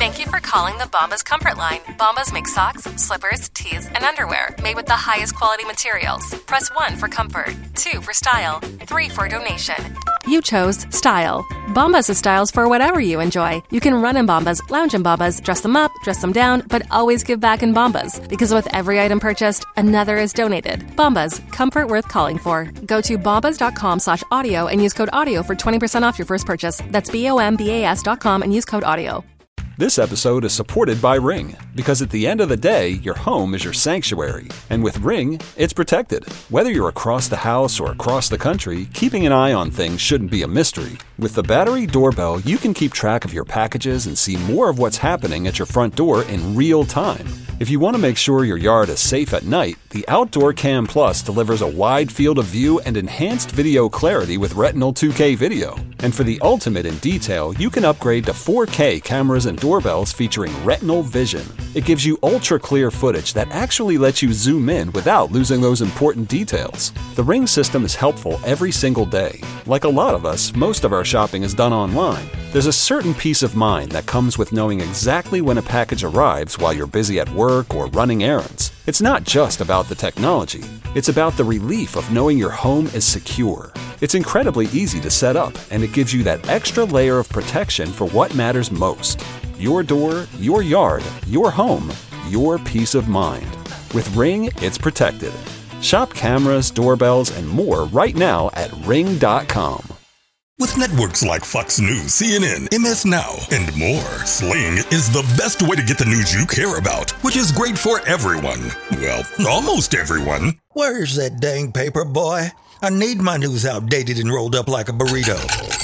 Thank you for calling the Bombas Comfort Line. Bombas make socks, slippers, tees, and underwear made with the highest quality materials. Press 1 for comfort, 2 for style, 3 for donation. You chose style. Bombas has styles for whatever you enjoy. You can run in Bombas, lounge in Bombas, dress them up, dress them down, but always give back in Bombas. Because with every item purchased, another is donated. Bombas, comfort worth calling for. Go to bombas.com/audio and use code AUDIO for 20% off your first purchase. That's BOMBAS.com and use code AUDIO. This episode is supported by Ring, because at the end of the day, your home is your sanctuary. And with Ring, it's protected. Whether you're across the house or across the country, keeping an eye on things shouldn't be a mystery. With the battery doorbell, you can keep track of your packages and see more of what's happening at your front door in real time. If you want to make sure your yard is safe at night, the Outdoor Cam Plus delivers a wide field of view and enhanced video clarity with Retinal 2K video. And for the ultimate in detail, you can upgrade to 4K cameras and doorbells featuring Retinal Vision. It gives you ultra-clear footage that actually lets you zoom in without losing those important details. The Ring system is helpful every single day. Like a lot of us, most of our shopping is done online. There's a certain peace of mind that comes with knowing exactly when a package arrives while you're busy at work or running errands. It's not just about the technology. It's about the relief of knowing your home is secure. It's incredibly easy to set up, and it gives you that extra layer of protection for what matters most. Your door, your yard, your home, your peace of mind. With Ring, it's protected. Shop cameras, doorbells, and more right now at Ring.com. With networks like Fox News, CNN, MS Now, and more, Sling is the best way to get the news you care about, which is great for everyone. Well, almost everyone. Where's that dang paper, boy? I need my news outdated and rolled up like a burrito.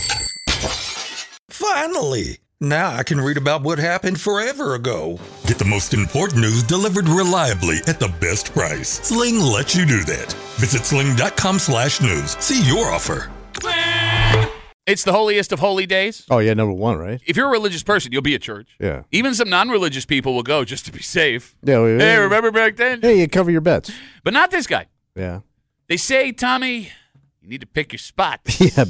Finally! Now I can read about what happened forever ago. Get the most important news delivered reliably at the best price. Sling lets you do that. Visit sling.com/news. See your offer. It's the holiest of holy days. Oh, yeah, number one, right? If you're a religious person, you'll be at church. Yeah. Even some non-religious people will go just to be safe. Yeah. Hey, remember back then? Hey, you cover your bets. But not this guy. Yeah. They say, Tommy, you need to pick your spot. Yeah.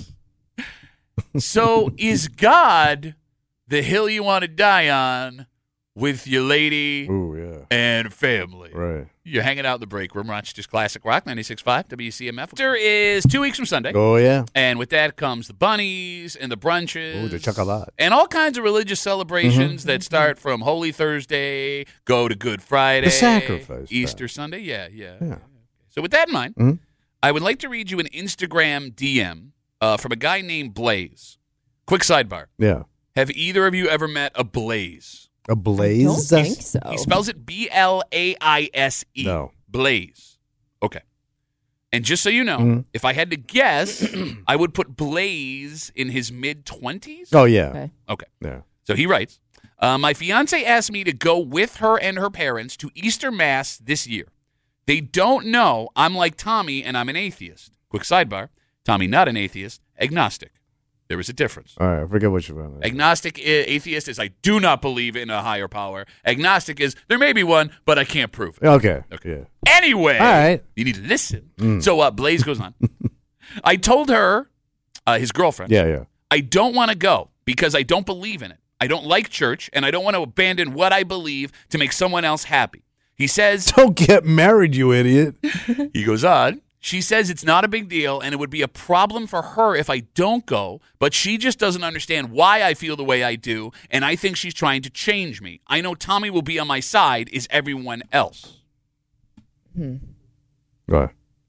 So is God the hill you want to die on with your lady and family? Right. You're hanging out in the break room, Rochester's Classic Rock, 96.5 WCMF. There is 2 weeks from Sunday. Oh, yeah. And with that comes the bunnies and the brunches. Oh, the chocolate. And all kinds of religious celebrations that start from Holy Thursday, go to Good Friday. The sacrifice. Easter Sunday. Yeah. So with that in mind, I would like to read you an Instagram DM from a guy named Blaze. Quick sidebar. Yeah. Have either of you ever met a Blaze? A Blaze? I don't think so. He spells it Blaise. No. Blaze. Okay. And just so you know, if I had to guess, I would put Blaze in his mid-20s. Oh, yeah. Okay. Yeah. So he writes, my fiance asked me to go with her and her parents to Easter Mass this year. They don't know I'm like Tommy and I'm an atheist. Quick sidebar. Tommy, not an atheist, agnostic. There is a difference. All right, I forget what you're about. Agnostic, atheist is I do not believe in a higher power. Agnostic is there may be one, but I can't prove it. Okay. Yeah. Anyway, all right. You need to listen. So Blaze goes on. I told her, his girlfriend, I don't want to go because I don't believe in it. I don't like church, and I don't want to abandon what I believe to make someone else happy. He says, don't get married, you idiot. He goes on. She says it's not a big deal, and it would be a problem for her if I don't go, but she just doesn't understand why I feel the way I do, and I think she's trying to change me. I know Tommy will be on my side. Is everyone else? Go ahead.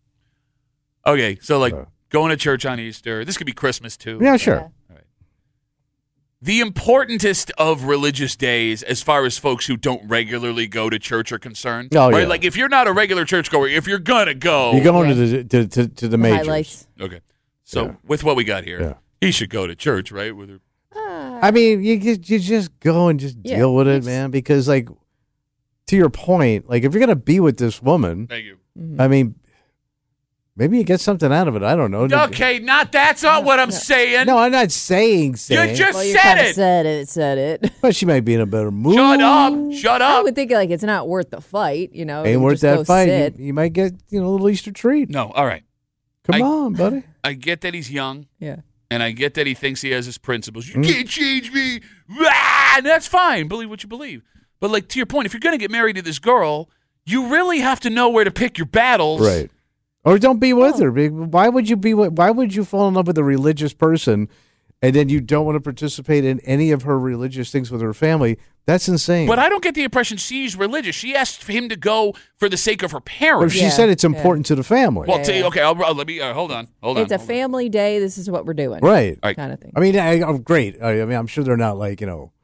Okay, so going to church on Easter. This could be Christmas, too. Yeah, sure. All right. The importantest of religious days as far as folks who don't regularly go to church are concerned. Oh, right? yeah. Like if you're not a regular churchgoer, if you're going to go. You're going to the majors. Highlights. Okay. So with what we got here, he should go to church, right? With her. I mean, you just go and just deal with it, man, because, like, to your point, like, if you're going to be with this woman. Thank you. I mean, maybe you get something out of it. I don't know. Okay, that's not what I'm saying. No, I'm not saying. You just you said it. Said it. But she might be in a better mood. Shut up. I would think like it's not worth the fight, you know. Ain't You worth just that go fight. sit. You might get, a little Easter treat. No, all right. Come on, buddy. I get that he's young. Yeah. And I get that he thinks he has his principles. You can't change me. Rah! And that's fine. Believe what you believe. But like to your point, if you're going to get married to this girl, you really have to know where to pick your battles. Right. Or don't be with her. Why would you fall in love with a religious person and then you don't want to participate in any of her religious things with her family? That's insane. But I don't get the impression she's religious. She asked for him to go for the sake of her Or parents. she said it's important to the family. Well, okay, let me hold on. It's a family day. This is what we're doing. Right. Kind of thing. I mean, great. I mean, I'm sure they're not like,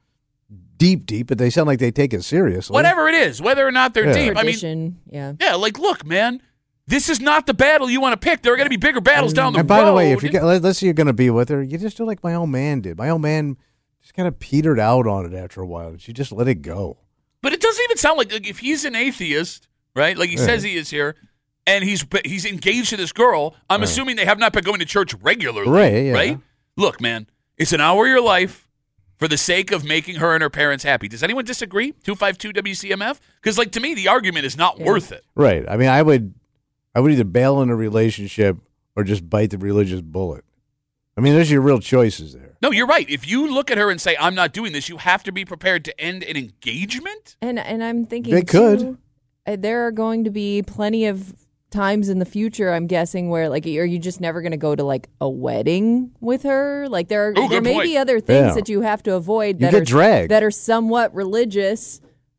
deep, but they sound like they take it seriously. Whatever it is, whether or not they're deep. Tradition, yeah, like, look, man, this is not the battle you want to pick. There are going to be bigger battles down the road. And by the way, if let's say you're going to be with her, you just do like my old man did. My old man just kind of petered out on it after a while, and she just let it go. But it doesn't even sound like if he's an atheist, right? Like he says he is here, and he's engaged to this girl. I'm assuming they have not been going to church regularly, right? Yeah. Right? Look, man, it's an hour of your life for the sake of making her and her parents happy. Does anyone disagree? 252-WCMF? Because, like, to me, the argument is not worth it. Right. I mean, I would either bail in a relationship or just bite the religious bullet. I mean, those are your real choices there. No, you're right. If you look at her and say, I'm not doing this, you have to be prepared to end an engagement? And I'm thinking, they could. There are going to be plenty of times in the future, I'm guessing, where like, are you just never going to go to like a wedding with her? Like there may be other things that you have to avoid that are somewhat religious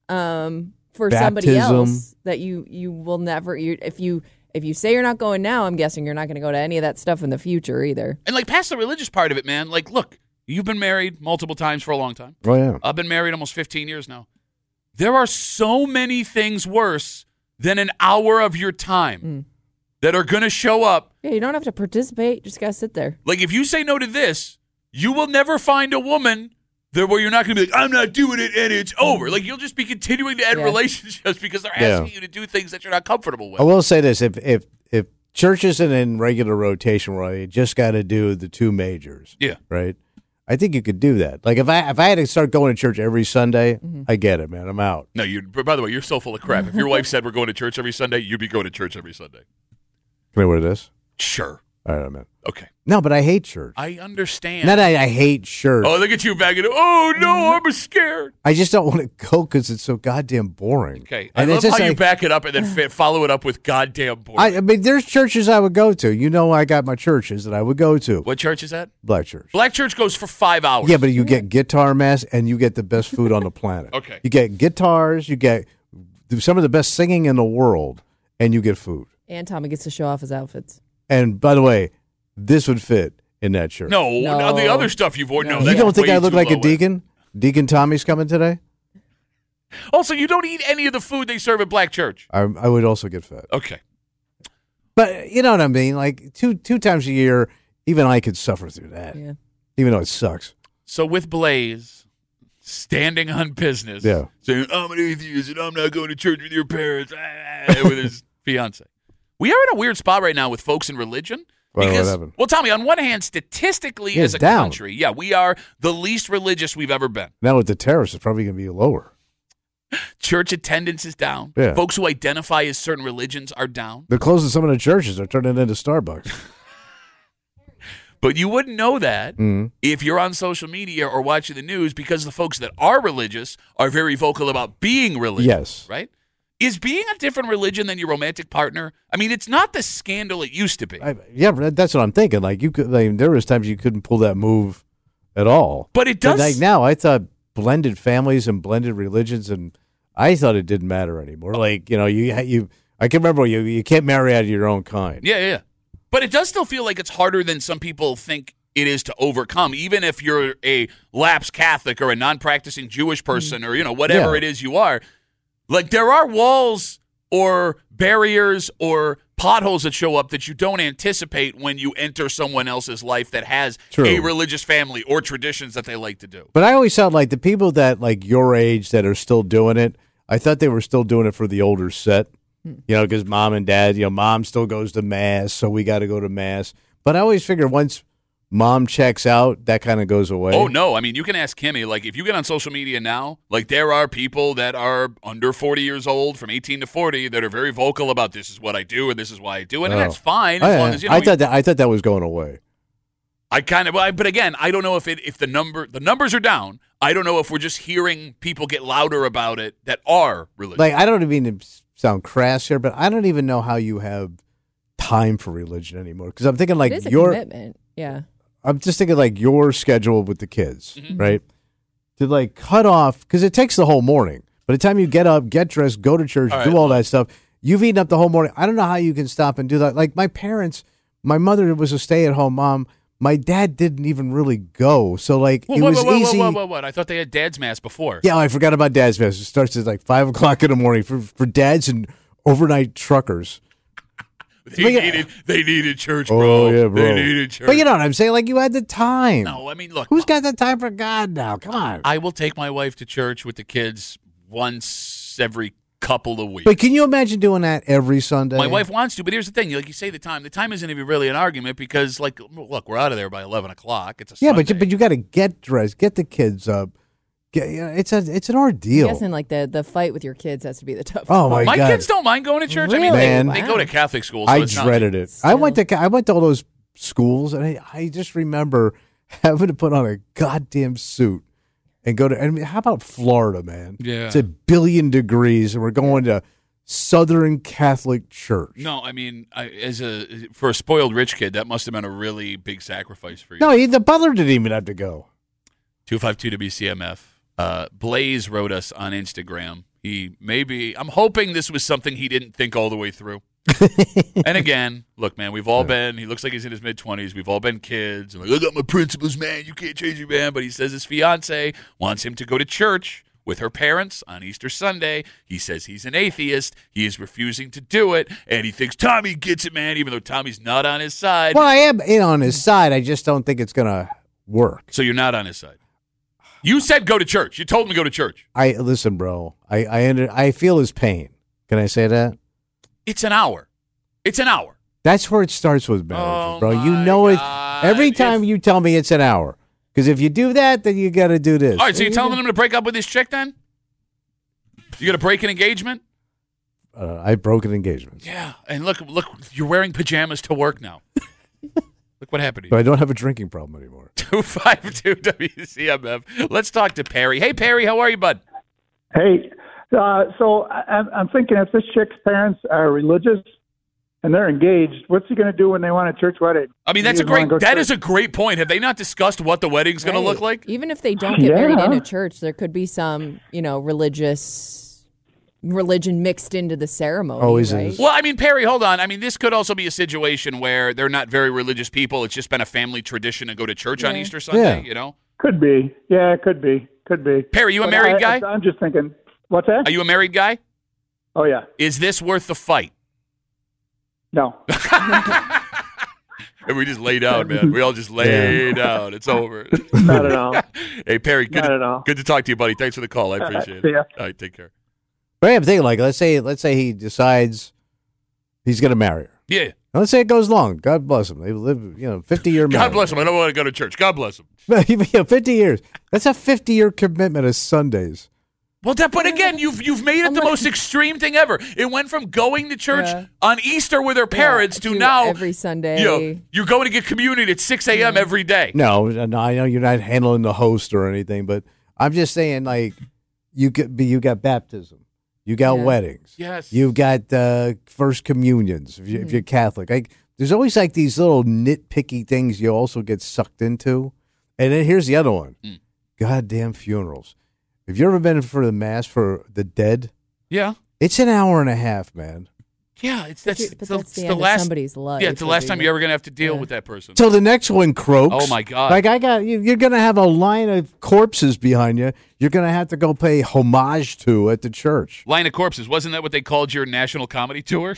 for somebody else that you will never. If you say you're not going now, I'm guessing you're not going to go to any of that stuff in the future either. And like past the religious part of it, man. Like, look, you've been married multiple times for a long time. Oh yeah, I've been married almost 15 years now. There are so many things worse than an hour of your time that are going to show up. Yeah, you don't have to participate. You just got to sit there. Like, if you say no to this, you will never find a woman there where you're not going to be like, I'm not doing it, and it's over. Like, you'll just be continuing to end relationships because they're asking you to do things that you're not comfortable with. I will say this. If church isn't in regular rotation where you just got to do the two majors, right? I think you could do that. Like if I had to start going to church every Sunday, I get it, man. I'm out. No, by the way, you're so full of crap. If your wife said we're going to church every Sunday, you'd be going to church every Sunday. Can I wear this? Sure. All right, man. Okay. No, but I hate church. I understand. Not I hate church. Oh, look at you back in it. Oh, no, I'm scared. I just don't want to go because it's so goddamn boring. Okay. I love how you back it up and then follow it up with goddamn boring. I mean, there's churches I would go to. You know, I got my churches that I would go to. What church is that? Black church. Black church goes for 5 hours. Yeah, but you get guitar mass and you get the best food on the planet. Okay. You get guitars, you get some of the best singing in the world, and you get food. And Tommy gets to show off his outfits. And by the way, this would fit in that church. No. The other stuff you've ordered. No, you don't think I look like a deacon? Deacon Tommy's coming today? Also, you don't eat any of the food they serve at Black church. I would also get fat. Okay. But you know what I mean? Like two times a year, even I could suffer through that. Yeah. Even though it sucks. So with Blaze standing on business, saying, I'm an atheist and I'm not going to church with your parents, with his fiance. We are in a weird spot right now with folks in religion. Because, well, Tommy, on one hand, statistically as a country, we are the least religious we've ever been. Now with the terrorists, it's probably going to be lower. Church attendance is down. Yeah. Folks who identify as certain religions are down. They're closing some of the churches. They're turning it into Starbucks. But you wouldn't know that if you're on social media or watching the news because the folks that are religious are very vocal about being religious. Yes. Right? Is being a different religion than your romantic partner? I mean, it's not the scandal it used to be. But that's what I'm thinking. Like you could, there was times you couldn't pull that move at all. But it does. But like now, I thought blended families and blended religions, and I thought it didn't matter anymore. Like I can remember you can't marry out of your own kind. Yeah. But it does still feel like it's harder than some people think it is to overcome, even if you're a lapsed Catholic or a non-practicing Jewish person or whatever it is you are. Like, there are walls or barriers or potholes that show up that you don't anticipate when you enter someone else's life that has a religious family or traditions that they like to do. But I always felt like the people that, like, your age that are still doing it, I thought they were still doing it for the older set, because mom and dad, mom still goes to Mass, so we got to go to Mass. But I always figured once mom checks out, that kind of goes away. Oh, no. I mean, you can ask Kimmy. Like, if you get on social media now, like, there are people that are under 40 years old, from 18 to 40, that are very vocal about this is what I do and this is why I do it, and that's fine as long as, I thought that was going away. But again, I don't know if the numbers are down. I don't know if we're just hearing people get louder about it that are religious. Like, I don't mean to sound crass here, but I don't even know how you have time for religion anymore. Because I'm thinking like it is a commitment. Yeah. I'm just thinking like your schedule with the kids, right? To like cut off, because it takes the whole morning. By the time you get up, get dressed, go to church, do all that stuff, you've eaten up the whole morning. I don't know how you can stop and do that. Like my parents, my mother was a stay-at-home mom. My dad didn't even really go. So like it was easy. What? I thought they had Dad's Mass before. Yeah, I forgot about Dad's Mass. It starts at like 5 o'clock in the morning for dads and overnight truckers. They needed church, bro. Oh, yeah, bro. They needed church. But you know what I'm saying? Like, you had the time. No, I mean, look. Who's got the time for God now? Come on. I will take my wife to church with the kids once every couple of weeks. But can you imagine doing that every Sunday? My wife wants to, but here's the thing. Like you say, the time isn't even really an argument because, like, look, we're out of there by 11 o'clock. It's a Sunday. But you got to get dressed, get the kids up. It's an ordeal. I'm guessing like the fight with your kids has to be the toughest. Oh my God. kids don't mind going to church. Really? I mean, they go to Catholic school. So I dreaded it. I went to all those schools, and I just remember having to put on a goddamn suit and go to. I mean, how about Florida, man? Yeah, it's 1 billion degrees, and we're going to Southern Catholic Church. No, I mean, for a spoiled rich kid, that must have been a really big sacrifice for you. No, the butler didn't even have to go. 252 WCMF. Blaze wrote us on Instagram. I'm hoping this was something he didn't think all the way through. And again, look, man, we've all been, he looks like he's in his mid-20s. We've all been kids. I'm like, I got my principles, man. You can't change me, man. But he says his fiance wants him to go to church with her parents on Easter Sunday. He says he's an atheist. He is refusing to do it. And he thinks Tommy gets it, man, even though Tommy's not on his side. Well, I am on his side. I just don't think it's going to work. So you're not on his side? You said go to church. You told him to go to church. Listen, bro. I feel his pain. Can I say that? It's an hour. That's where it starts with marriages, bro. You know it every time you tell me it's an hour. Because if you do that, then you got to do this. All right, so you're telling him to break up with his chick then? You got to break an engagement? I broke an engagement. Yeah, and look, you're wearing pajamas to work now. Look what happened to you. But I don't have a drinking problem anymore. 252 WCMF. Let's talk to Perry. Hey, Perry, how are you, bud? Hey, so I'm thinking if this chick's parents are religious and they're engaged, what's he going to do when they want a church wedding? I mean, that is a great point. Have they not discussed what the wedding's going to look like? Even if they don't get married in a church, there could be some, religion mixed into the ceremony. Always right? is. Well, I mean, Perry, hold on. I mean, this could also be a situation where they're not very religious people. It's just been a family tradition to go to church on Easter Sunday, you know? Could be. Yeah, it could be. Perry, you a married guy? I'm just thinking, what's that? Are you a married guy? Oh, yeah. Is this worth the fight? No. And we just laid out, man. We all just laid out. It's over. Not at all. Hey, Perry, good to talk to you, buddy. Thanks for the call. I appreciate it. Yeah. All right, take care. But I'm thinking, like, let's say he decides he's going to marry her. Yeah. Let's say it goes long. God bless him. They live, 50-year marriage. God bless him. I don't want to go to church. God bless him. 50 years. That's a 50-year commitment of Sundays. Well, but again, you've made it the most extreme thing ever. It went from going to church on Easter with her parents to now every Sunday. You're going to get communion at 6 a.m. every day. No, I know you're not handling the host or anything, but I'm just saying, like, you got baptism. You got weddings. Yes. You've got first communions if you're Catholic. Like, there's always like these little nitpicky things you also get sucked into. And then here's the other one. Goddamn funerals. Have you ever been for the mass for the dead? Yeah. It's an hour and a half, man. Yeah, that's the end of somebody's life. Yeah, it's the last time you're ever going to have to deal with that person. So the next one croaks. Oh, my God. Like, you're going to have a line of corpses behind you. You're going to have to go pay homage to at the church. Line of corpses. Wasn't that what they called your national comedy tour?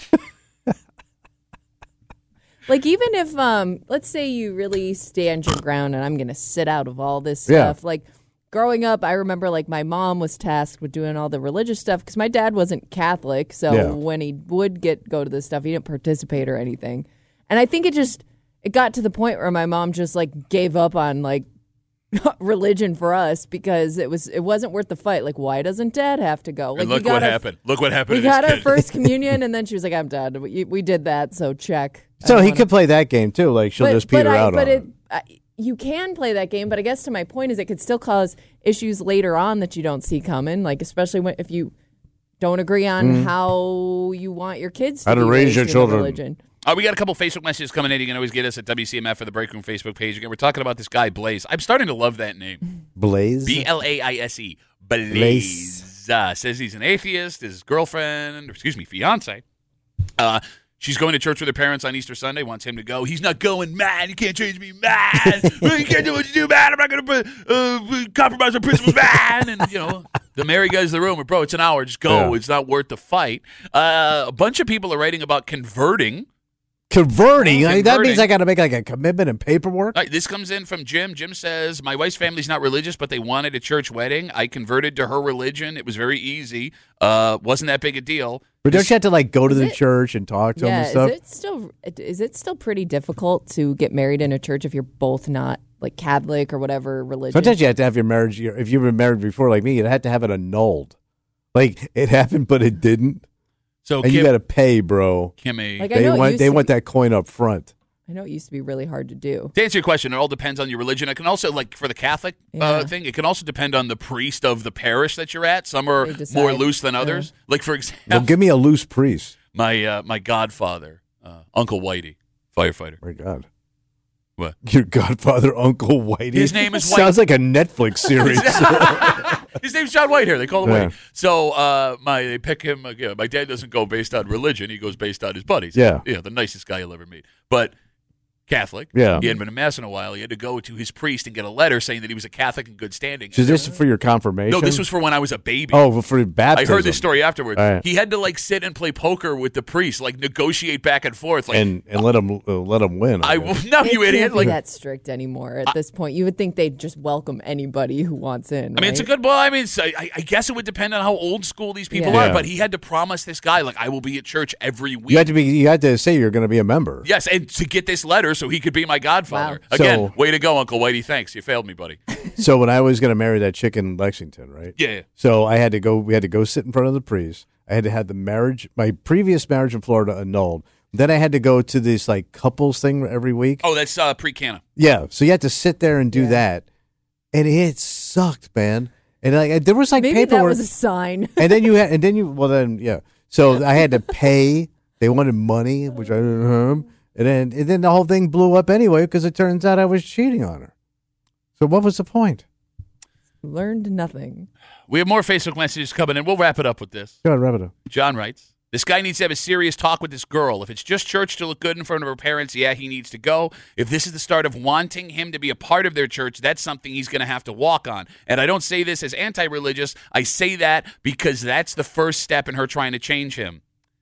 Like, even if, let's say you really stand your ground and I'm going to sit out of all this stuff. Like, growing up, I remember, like, my mom was tasked with doing all the religious stuff because my dad wasn't Catholic. So when he would go to this stuff, he didn't participate or anything. And I think it got to the point where my mom just, like, gave up on, like, religion for us because it wasn't worth the fight. Like, why doesn't Dad have to go? Like, and look what happened. Look what happened. We got our first communion, and then she was like, "I'm done. We did that, so check." So he could play that game too. Like, she'll just peter out on it. you can play that game, but I guess to my point is it could still cause issues later on that you don't see coming, like especially if you don't agree on how you want your kids to raise your children. Religion. We got a couple Facebook messages coming in. You can always get us at WCMF or the Break Room Facebook page. Again, we're talking about this guy, Blaze. I'm starting to love that name. Blaze? Blaise. Blaze. Says he's an atheist. His fiance. She's going to church with her parents on Easter Sunday, wants him to go. He's not going, man. You can't change me, man. You can't do what you do, man. I'm not going to compromise my principles, man. And, the married guy's in the room. Bro, it's an hour. Just go. Yeah. It's not worth the fight. A bunch of people are writing about converting. Converting? That means I got to make like a commitment and paperwork? This comes in from Jim. Jim says, my wife's family's not religious, but they wanted a church wedding. I converted to her religion. It was very easy. Wasn't that big a deal. But don't you have to go to the church and talk to them and stuff? Is it still pretty difficult to get married in a church if you're both not Catholic or whatever religion? Sometimes you have to have your marriage. If you've been married before like me, you had to have it annulled. It happened, but it didn't. So and you got to pay, bro. Kimmy, they want that coin up front. I know it used to be really hard to do. To answer your question, it all depends on your religion. It can also, for the Catholic thing, it can also depend on the priest of the parish that you're at. Some are more loose than others. For example, well, give me a loose priest. My godfather, Uncle Whitey, firefighter. My God. What? Your godfather, Uncle Whitey? His name is Whitey. Sounds like a Netflix series. His name's John Whitehair. They call him Whitey. So they pick him. My dad doesn't go based on religion. He goes based on his buddies. Yeah. The nicest guy you'll ever meet. But Catholic. Yeah. He hadn't been a mass in a while. He had to go to his priest and get a letter saying that he was a Catholic in good standing. So this is for your confirmation? No, this was for when I was a baby. Oh, for baptism. I heard this story afterwards. Right. He had to sit and play poker with the priest, negotiate back and forth, and let him win. No, you idiot! Can't be that strict anymore at this point. You would think they'd just welcome anybody who wants in. I mean, it's a good. Well, I mean, I guess it would depend on how old school these people are. But he had to promise this guy, I will be at church every week. You had to say you're going to be a member. Yes, and to get this letter so he could be my godfather. Wow. Again, way to go, Uncle Whitey. Thanks. You failed me, buddy. So when I was going to marry that chick in Lexington, right? Yeah. So we had to go sit in front of the priest. I had to have my previous marriage in Florida annulled. Then I had to go to this couples thing every week. Oh, that's pre-Cana. Yeah. So you had to sit there and do that. And it sucked, man. And there was maybe paperwork. That was a sign. And then yeah. So I had to pay. They wanted money, which I didn't have. And then the whole thing blew up anyway because it turns out I was cheating on her. So what was the point? Learned nothing. We have more Facebook messages coming in. We'll wrap it up with this. Go ahead, wrap it up. John writes, this guy needs to have a serious talk with this girl. If it's just church to look good in front of her parents, yeah, he needs to go. If this is the start of wanting him to be a part of their church, that's something he's going to have to walk on. And I don't say this as anti-religious. I say that because that's the first step in her trying to change him.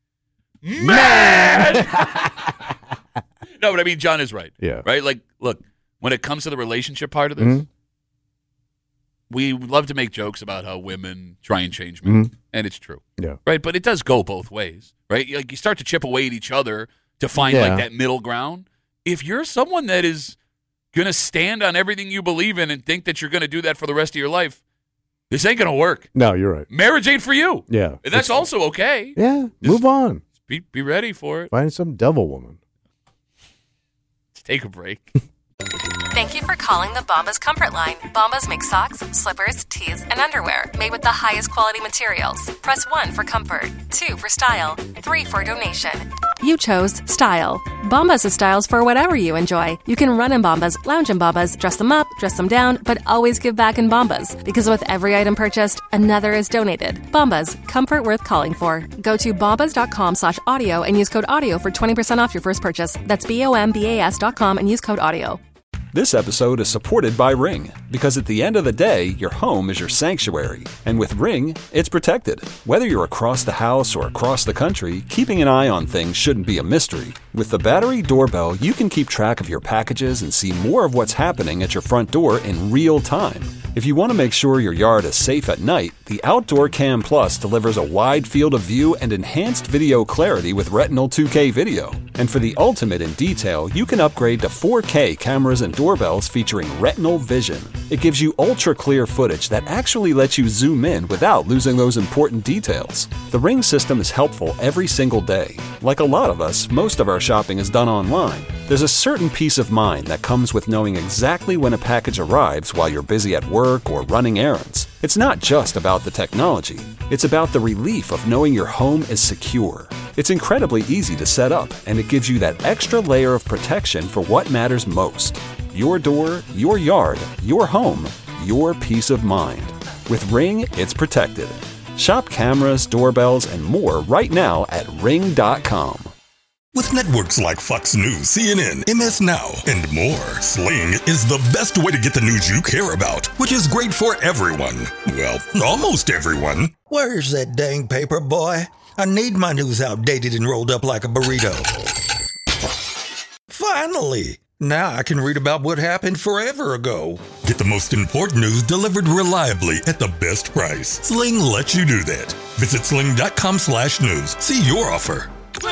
Man! No, but I mean, John is right. Yeah. Right? Look, when it comes to the relationship part of this, we love to make jokes about how women try and change men, and it's true. Yeah. Right? But it does go both ways, right? You start to chip away at each other to find that middle ground. If you're someone that is going to stand on everything you believe in and think that you're going to do that for the rest of your life, this ain't going to work. No, you're right. Marriage ain't for you. Yeah. And that's also okay. Yeah. Move on. Be ready for it. Find some devil woman. Let's take a break. Thank you for calling the Bombas Comfort Line. Bombas make socks, slippers, tees, and underwear made with the highest quality materials. Press 1 for comfort, 2 for style, 3 for donation. You chose style. Bombas has styles for whatever you enjoy. You can run in Bombas, lounge in Bombas, dress them up, dress them down, but always give back in Bombas. Because with every item purchased, another is donated. Bombas, comfort worth calling for. Go to bombas.com/audio and use code AUDIO for 20% off your first purchase. That's BOMBAS.com and use code AUDIO. This episode is supported by Ring, because at the end of the day, your home is your sanctuary. And with Ring, it's protected. Whether you're across the house or across the country, keeping an eye on things shouldn't be a mystery. With the battery doorbell, you can keep track of your packages and see more of what's happening at your front door in real time. If you want to make sure your yard is safe at night, the Outdoor Cam Plus delivers a wide field of view and enhanced video clarity with Retinal 2K video. And for the ultimate in detail, you can upgrade to 4K cameras and doorbells featuring Retinal Vision. It gives you ultra-clear footage that actually lets you zoom in without losing those important details. The Ring system is helpful every single day. Like a lot of us, most of our shopping is done online. There's a certain peace of mind that comes with knowing exactly when a package arrives while you're busy at work or running errands. It's not just about the technology. It's about the relief of knowing your home is secure. It's incredibly easy to set up, and it gives you that extra layer of protection for what matters most. Your door, your yard, your home, your peace of mind. With Ring, it's protected. Shop cameras, doorbells, and more right now at Ring.com. With networks like Fox News, CNN, MS Now, and more, Sling is the best way to get the news you care about, which is great for everyone. Well, almost everyone. Where's that dang paper, boy? I need my news outdated and rolled up like a burrito. Finally! Now I can read about what happened forever ago. Get the most important news delivered reliably at the best price. Sling lets you do that. Visit sling.com/news. See your offer.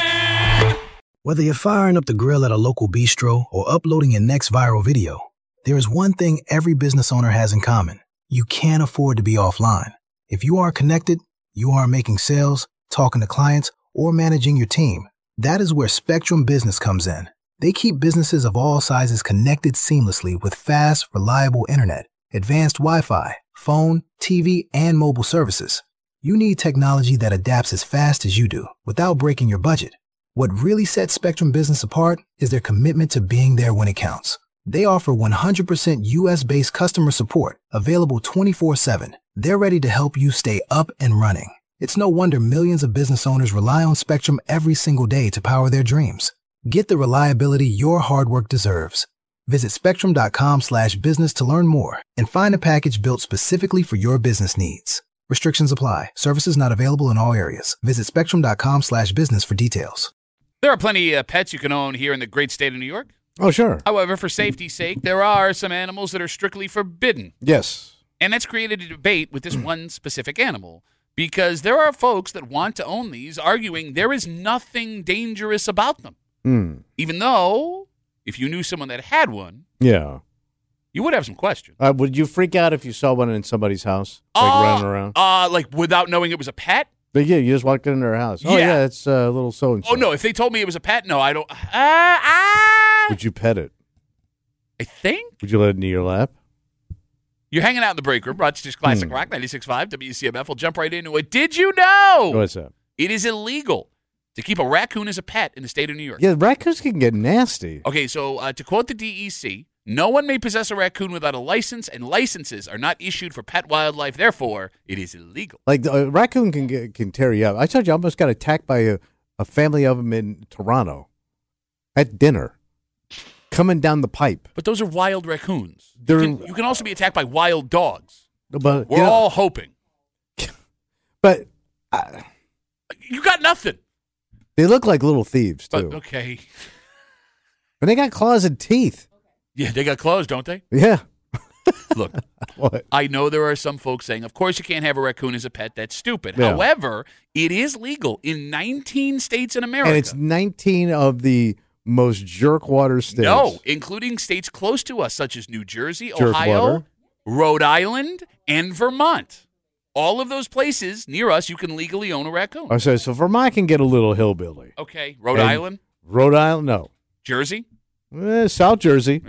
Whether you're firing up the grill at a local bistro or uploading your next viral video, there is one thing every business owner has in common. You can't afford to be offline. If you are connected, you are making sales, talking to clients, or managing your team. That is where Spectrum Business comes in. They keep businesses of all sizes connected seamlessly with fast, reliable internet, advanced Wi-Fi, phone, TV, and mobile services. You need technology that adapts as fast as you do without breaking your budget. What really sets Spectrum Business apart is their commitment to being there when it counts. They offer 100% US-based customer support, available 24/7. They're ready to help you stay up and running. It's no wonder millions of business owners rely on Spectrum every single day to power their dreams. Get the reliability your hard work deserves. Visit spectrum.com/business to learn more and find a package built specifically for your business needs. Restrictions apply. Services not available in all areas. Visit spectrum.com/business for details. There are plenty of pets you can own here in the great state of New York. Oh, sure. However, for safety's sake, there are some animals that are strictly forbidden. Yes. And that's created a debate with this one specific animal, because there are folks that want to own these, arguing there is nothing dangerous about them. Even though, if you knew someone that had one, you would have some questions. Would you freak out if you saw one in somebody's house, running around? Like without knowing it was a pet? But yeah, you just walked into their house. Oh, yeah, it's a little so-and-so. Oh, no, if they told me it was a pet, no, I don't. Would you pet it? I think. Would you let it into your lap? You're hanging out in the break room. Rochester's Classic Rock, 96.5, WCMF. We'll jump right into it. Did you know? What's that? It is illegal to keep a raccoon as a pet in the state of New York. Yeah, raccoons can get nasty. Okay, so to quote the DEC, no one may possess a raccoon without a license, and licenses are not issued for pet wildlife. Therefore, it is illegal. Like, a raccoon can tear you up. I told you I almost got attacked by a family of them in Toronto at dinner, coming down the pipe. But those are wild raccoons. You can also be attacked by wild dogs. But we're all hoping. But you got nothing. They look like little thieves, too. But, okay. But they got claws and teeth. Yeah, they got claws, don't they? Yeah. Look, what? I know there are some folks saying, of course you can't have a raccoon as a pet. That's stupid. Yeah. However, it is legal in 19 states in America. And it's 19 of the most jerkwater states. No, including states close to us, such as New Jersey, Ohio, Rhode Island, and Vermont. All of those places near us, you can legally own a raccoon. Oh, so Vermont can get a little hillbilly. Okay. Rhode Island? Rhode Island, no. Jersey? South Jersey.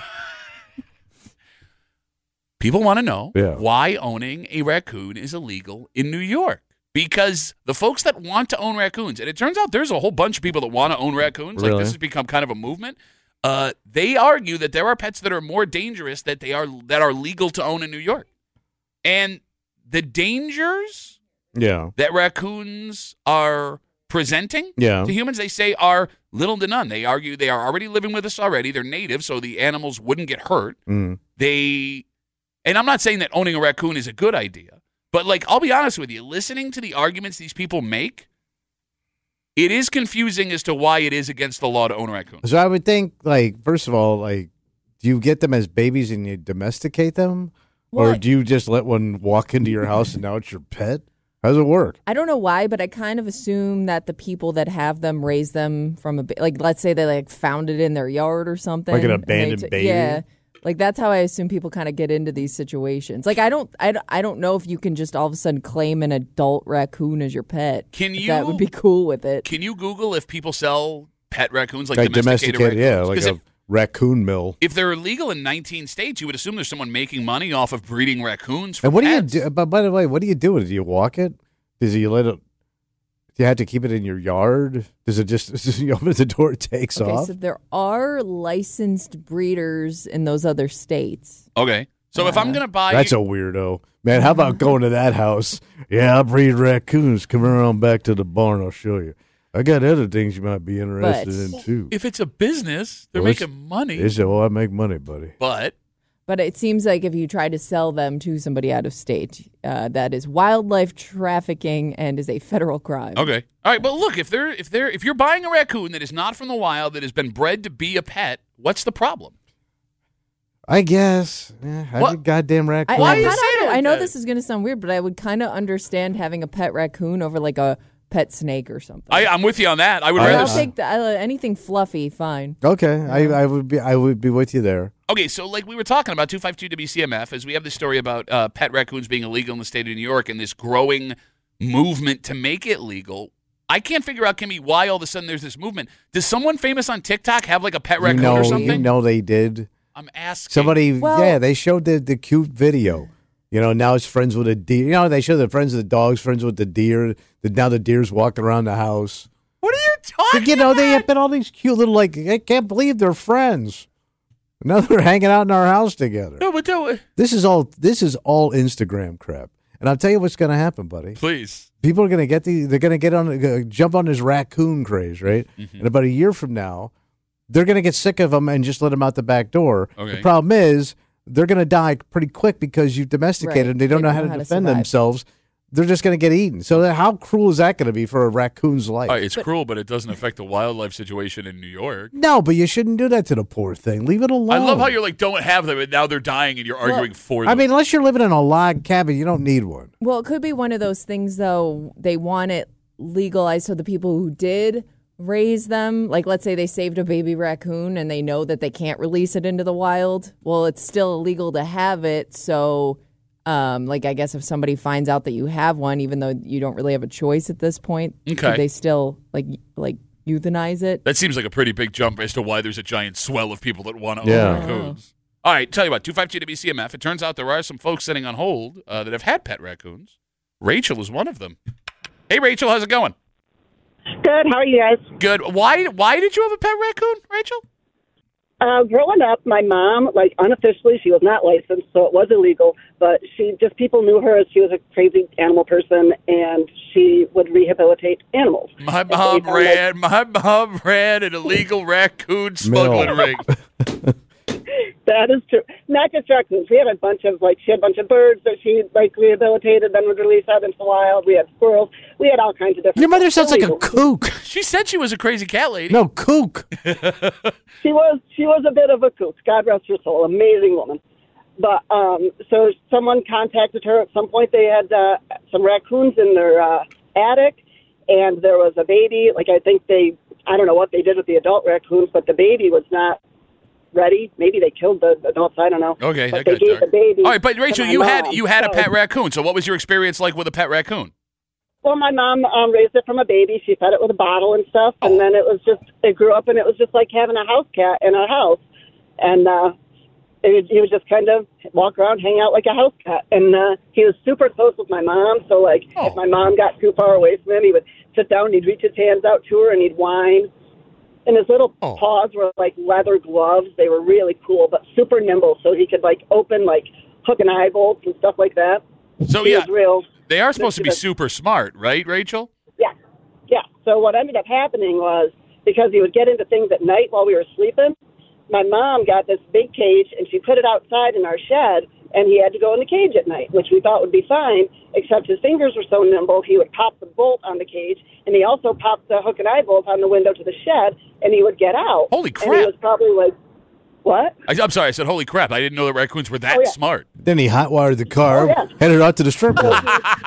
People want to know why owning a raccoon is illegal in New York. Because the folks that want to own raccoons, and it turns out there's a whole bunch of people that want to own raccoons. Really? Like, this has become kind of a movement. They argue that there are pets that are more dangerous that are legal to own in New York. And the dangers that raccoons are presenting to humans, they say, are little to none. They argue they are already living with us already. They're native, so the animals wouldn't get hurt. And I'm not saying that owning a raccoon is a good idea, but, like, I'll be honest with you, listening to the arguments these people make, it is confusing as to why it is against the law to own a raccoon. So I would think, like, first of all, like, do you get them as babies and you domesticate them? What? Or do you just let one walk into your house and now it's your pet? How does it work? I don't know why, but I kind of assume that the people that have them raise them from let's say they like found it in their yard or something. Like an abandoned baby? Yeah. Like, that's how I assume people kind of get into these situations. Like, I don't know if you can just all of a sudden claim an adult raccoon as your pet. Can you? That would be cool with it. Can you Google if people sell pet raccoons, like domesticated raccoons? Yeah, like a raccoon mill. If they're illegal in 19 states, you would assume there's someone making money off of breeding raccoons for And what pets. do you do? But by the way, what do you do with it? Do you walk it? Do you let it? Do you have to keep it in your yard? Does it just you open the door, it takes off? So there are licensed breeders in those other states. Okay. So if I'm going to buy... That's a weirdo. Man, how about going to that house? Yeah, I breed raccoons. Come around back to the barn. I'll show you. I got other things you might be interested in, too. If it's a business, they're making money. They say, well, I make money, buddy. But it seems like if you try to sell them to somebody out of state, that is wildlife trafficking and is a federal crime. Okay. All right, but look, if you're buying a raccoon that is not from the wild, that has been bred to be a pet, what's the problem? I guess. Have a goddamn raccoon. I know this is going to sound weird, but I would kind of understand having a pet raccoon over like a pet snake or something. I'm with you on that. I would rather I'll take anything fluffy. Fine. Okay, I would be with you there. Okay, so like we were talking about 252-WCMF, as we have this story about pet raccoons being illegal in the state of New York and this growing movement to make it legal. I can't figure out, Kimmy, why all of a sudden there's this movement. Does someone famous on TikTok have like a pet raccoon or something? You know they did. I'm asking. Somebody, they showed the cute video. Now it's friends with a deer. They show the friends of the dogs, friends with the deer. Now the deer's walking around the house. What are you talking about? They have been all these cute little, I can't believe they're friends. Now they're hanging out in our house together. No, but this is all Instagram crap. And I'll tell you what's going to happen, buddy. Please. People are going to get they're going to jump on this raccoon craze, right? Mm-hmm. And about a year from now, they're going to get sick of them and just let them out the back door. Okay. The problem is they're going to die pretty quick because you've domesticated them. They don't know how to defend themselves. They're just going to get eaten. So how cruel is that going to be for a raccoon's life? It's cruel, but it doesn't affect the wildlife situation in New York. No, but you shouldn't do that to the poor thing. Leave it alone. I love how you're like, don't have them, and now they're dying, and you're arguing for them. I mean, unless you're living in a log cabin, you don't need one. Well, it could be one of those things, though. They want it legalized so the people who did raise them, like let's say they saved a baby raccoon and they know that they can't release it into the wild. Well, it's still illegal to have it. So, I guess if somebody finds out that you have one, even though you don't really have a choice at this point, they still like euthanize it. That seems like a pretty big jump as to why there's a giant swell of people that want to own raccoons. All right, tell you what, 252-WCMF. It turns out there are some folks sitting on hold that have had pet raccoons. Rachel is one of them. Hey, Rachel, how's it going? Good. How are you guys? Good. Why did you have a pet raccoon, Rachel? Growing up, my mom, unofficially, she was not licensed, so it was illegal, but people knew her as she was a crazy animal person, and she would rehabilitate animals. My mom ran an illegal raccoon smuggling ring. That is true. Not just raccoons. We had a bunch of birds that she rehabilitated, then would release out into the wild. We had squirrels. We had all kinds of different. Your mother sounds like a kook. She said she was a crazy cat lady. No, kook. She was a bit of a kook. God rest her soul. Amazing woman. But so someone contacted her. At some point, they had some raccoons in their attic, and there was a baby. I don't know what they did with the adult raccoons, but the baby was not ready. Maybe they killed the adults. I don't know. Okay, but they gave the baby. All right, but Rachel, you had a pet raccoon. So what was your experience like with a pet raccoon? Well, my mom raised it from a baby. She fed it with a bottle and stuff, and then it grew up, and it was just like having a house cat in our house. And he would just kind of walk around, hang out like a house cat. And he was super close with my mom. So if my mom got too far away from him, he would sit down, and he'd reach his hands out to her, and he'd whine. And his little paws were like leather gloves. They were really cool, but super nimble, so he could open hook and eye bolts and stuff like that. So they are supposed to be super smart, right, Rachel? Yeah. So what ended up happening was, because he would get into things at night while we were sleeping, my mom got this big cage and she put it outside in our shed, and he had to go in the cage at night, which we thought would be fine, except his fingers were so nimble, he would pop the bolt on the cage, and he also popped the hook and eye bolt on the window to the shed, and he would get out. Holy crap. And he was probably what? I'm sorry, I said holy crap. I didn't know that raccoons were that smart. Then he hotwired the car, headed out to the strip club,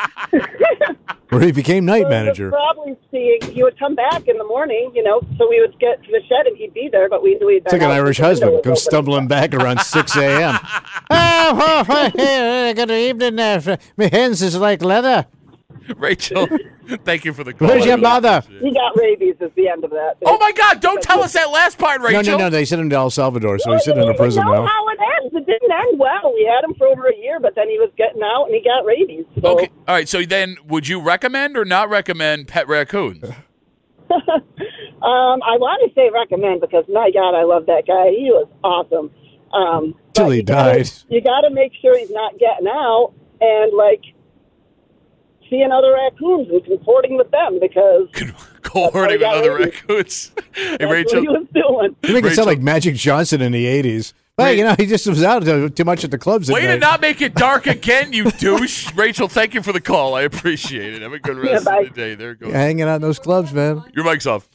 where he became night manager. Probably he would come back in the morning, so we would get to the shed and he'd be there, but we knew he'd been It's like an Irish husband comes stumbling back around 6 a.m. Good evening. My hands is like leather. Rachel, thank you for the call. Where's your mother? He got rabies at the end of that. Oh, my God. Don't tell us that last part, Rachel. No. They sent him to El Salvador, so he's sitting in a prison now. How it ends. It didn't end well. We had him for over a year, but then he was getting out and he got rabies. So. Okay. All right. So then would you recommend or not recommend pet raccoons? I want to say recommend because, my God, I love that guy. He was awesome. Till he died. You got to make sure he's not getting out and, like, seeing other raccoons and comporting with them because... Cohorting with other raccoons. Hey, Rachel. What he was doing. You make it sound like Magic Johnson in the 80s. Well, he just was out too much at the clubs. Way to not make it dark again, you douche. Rachel, thank you for the call. I appreciate it. Have a good rest of the day. There goes. Hanging out in those clubs, man. Your mic's off.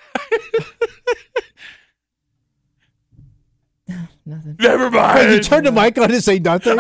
Nothing. Never mind. Wait, you turned the mic on to say nothing?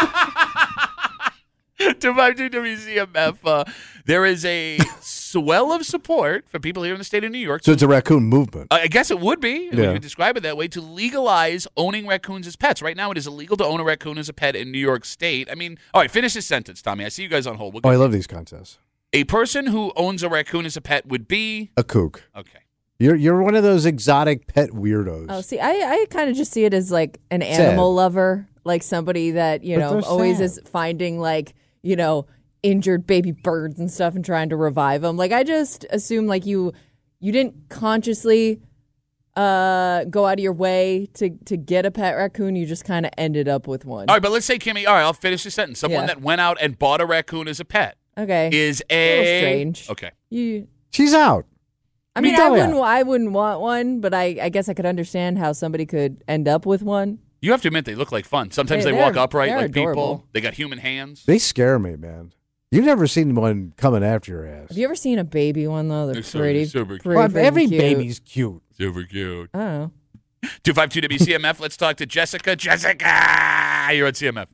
252 WCMF. There is a swell of support for people here in the state of New York. So it's a raccoon movement. I guess it would be. Yeah. We could describe it that way, to legalize owning raccoons as pets. Right now, it is illegal to own a raccoon as a pet in New York State. I mean, all right, finish this sentence, Tommy. I see you guys on hold. I love these contests. A person who owns a raccoon as a pet would be... a kook. Okay. You're one of those exotic pet weirdos. Oh, see, I kind of just see it as like an animal lover, like somebody that, always is finding like, injured baby birds and stuff and trying to revive them. Like, I just assume like you didn't consciously go out of your way to get a pet raccoon. You just kind of ended up with one. All right, but let's say, Kimmy, all right, I'll finish the sentence. Someone that went out and bought a raccoon as a pet. Okay. Is a little strange. Okay. She's out. I mean, I wouldn't want one, but I guess I could understand how somebody could end up with one. You have to admit they look like fun. Sometimes they walk upright like adorable. people. They got human hands. They scare me, man. You've never seen one coming after your ass. Have you ever seen a baby one, though? They're pretty, super cute. pretty every cute. baby's cute. Super cute. I don't know. 252 WCMF. Let's talk to Jessica. Jessica, you're on CMF.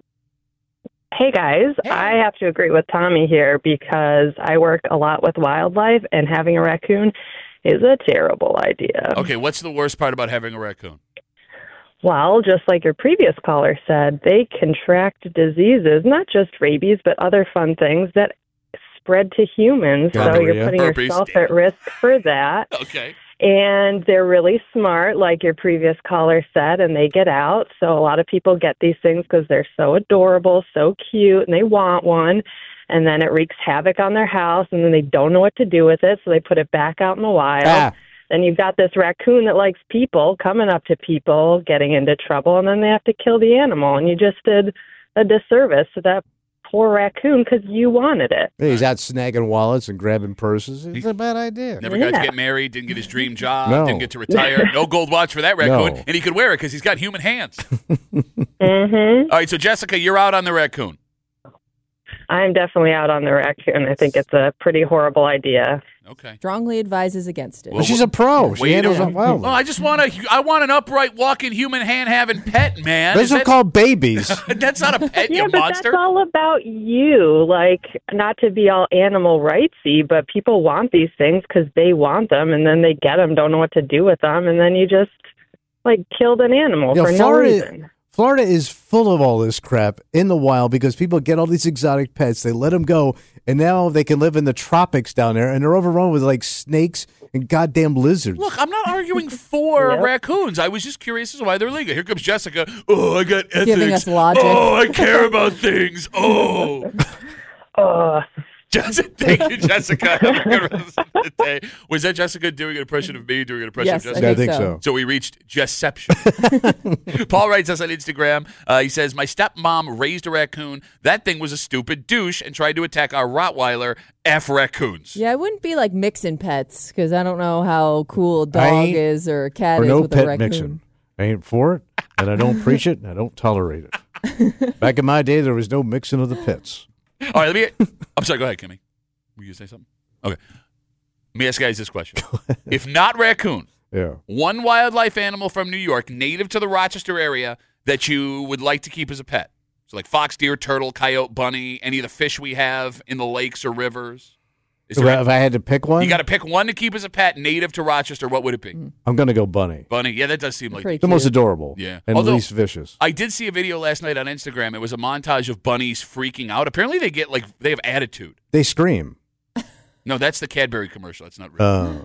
Hey, guys. Hey. I have to agree with Tommy here because I work a lot with wildlife, and having a raccoon is a terrible idea. Okay, what's the worst part about having a raccoon? Well, just like your previous caller said, they contract diseases, not just rabies, but other fun things that spread to humans. So you're putting yourself at risk for that. Okay. And they're really smart, like your previous caller said, and they get out. So a lot of people get these things because they're so adorable, so cute, and they want one. And then it wreaks havoc on their house, and then they don't know what to do with it, so they put it back out in the wild. Then you've got this raccoon that likes people, coming up to people, getting into trouble, and then they have to kill the animal. And you just did a disservice to that poor raccoon because you wanted it. Hey, he's out snagging wallets and grabbing purses. It's a bad idea. Never got to get married, didn't get his dream job, No. didn't get to retire. No gold watch for that raccoon, No. and he could wear it because he's got human hands. Mm-hmm. All right, so Jessica, you're out on the raccoon. I'm definitely out on the raccoon. I think it's a pretty horrible idea. Okay. Strongly advises against it. Well, she's a pro. She handles it well. Well, I want an upright walking human hand having pet, man. Those are called babies. That's not a pet, Yeah, you but monster. that's all about you. Like, not to be all animal rightsy, but people want these things because they want them, and then they get them, don't know what to do with them, and then you just, killed an animal for no reason. Florida is full of all this crap in the wild because people get all these exotic pets, they let them go, and now they can live in the tropics down there, and they're overrun with snakes and goddamn lizards. Look, I'm not arguing for raccoons. I was just curious as to why they're legal. Here comes Jessica. Oh, I got ethics. Giving us logic. Oh, I care about things. Oh. Thank you, Jessica. Have a good rest of the day. Was that Jessica doing an impression of me, doing an impression of Jessica? I think so. So we reached Jessception. Paul writes us on Instagram. He says, my stepmom raised a raccoon. That thing was a stupid douche and tried to attack our Rottweiler. F raccoons. Yeah, I wouldn't be mixing pets because I don't know how cool a dog is or a cat is with a raccoon. Mixing. I ain't for it, and I don't preach it, and I don't tolerate it. Back in my day, there was no mixing of the pets. All right, I'm sorry, go ahead, Kimmy. Were you going to say something? Okay. Let me ask you guys this question. If not raccoon, one wildlife animal from New York, native to the Rochester area, that you would like to keep as a pet. So like fox, deer, turtle, coyote, bunny, any of the fish we have in the lakes or rivers. If I had to pick one? You got to pick one to keep as a pet native to Rochester. What would it be? I'm going to go bunny. Bunny. Yeah, that does seem like the most adorable. Yeah. And least vicious. I did see a video last night on Instagram. It was a montage of bunnies freaking out. Apparently they have attitude. They scream. No, that's the Cadbury commercial. That's not real.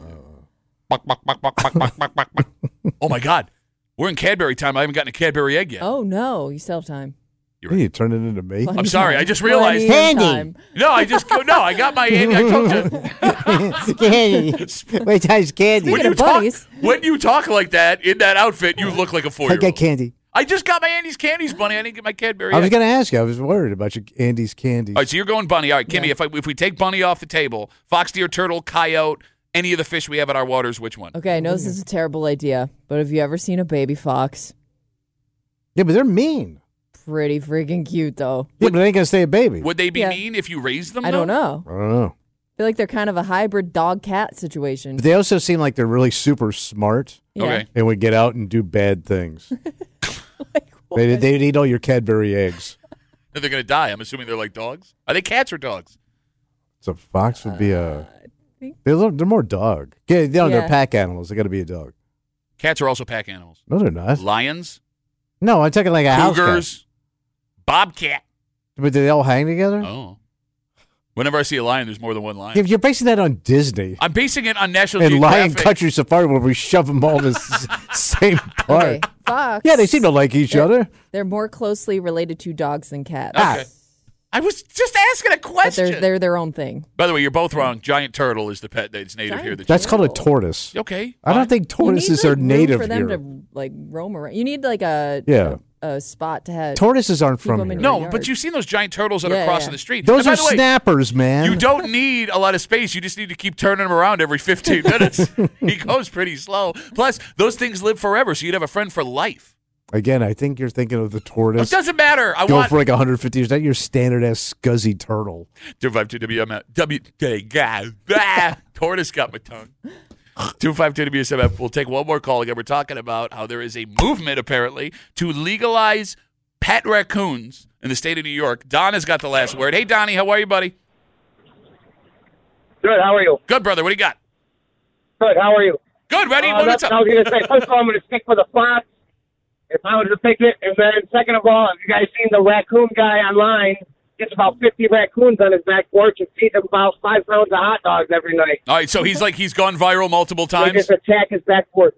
Oh, my God. We're in Cadbury time. I haven't gotten a Cadbury egg yet. Oh, no. You still have time. You turned it into me? I'm sorry. I just realized. Candy. No, I got my Andy. I told you. Candy. Wait, time's candy. When you talk like that in that outfit, you look like a 4-year-old. I get candy. I just got my Andy's Candies, Bunny. I didn't get my Cadbury. I was going to ask you. I was worried about your Andy's Candies. All right, so you're going Bunny. All right, Kimmy, if we take Bunny off the table, fox, deer, turtle, coyote, any of the fish we have at our waters, which one? Okay, I know this is a terrible idea, but have you ever seen a baby fox? Yeah, but they're mean. Pretty freaking cute, though. Yeah, but they ain't going to stay a baby. Would they be mean if you raised them, I don't know. I don't know. I feel like they're kind of a hybrid dog-cat situation. But they also seem like they're really super smart. Yeah. Okay. And would get out and do bad things. They'd eat all your Cadbury eggs. They're going to die. I'm assuming they're like dogs. Are they cats or dogs? So fox would be they're more dog. Yeah, they're pack animals. They got to be a dog. Cats are also pack animals. No, they're not. Lions? No, I'm talking like a house cat. Cougars? Bobcat. But do they all hang together? Oh. Whenever I see a lion, there's more than one lion. If you're basing that on Disney. I'm basing it on National and Geographic. Lion Country Safari where we shove them all in the same park. Okay, fox. Yeah, they seem to like each other. They're more closely related to dogs than cats. Okay. I was just asking a question. But they're their own thing. By the way, you're both wrong. Giant turtle is the pet that's native here. That's called a tortoise. Okay. I don't think tortoises are native for them here. to roam around. You need a spot to have. Tortoises aren't from here. No, but you've seen those giant turtles that are crossing the street. Those are snappers, man. You don't need a lot of space. You just need to keep turning them around every 15 minutes. He goes pretty slow. Plus, those things live forever, so you'd have a friend for life. Again, I think you're thinking of the tortoise. It doesn't matter. Go for like 150 years. Not your standard-ass scuzzy turtle. 252WMF. Tortoise got my tongue. 252WSMF. We'll take one more call again. We're talking about how there is a movement, apparently, to legalize pet raccoons in the state of New York. Don has got the last word. Hey, Donnie, how are you, buddy? Good, how are you? Good, brother. What do you got? Good, how are you? Good, ready? What's up? I was going to say, first of all, I'm going to stick with the fox if I was to pick it. And then second of all, have you guys seen the raccoon guy online? Gets about 50 raccoons on his back porch and feeds them about 5 pounds of hot dogs every night. All right, so he's gone viral multiple times? They just attack his back porch.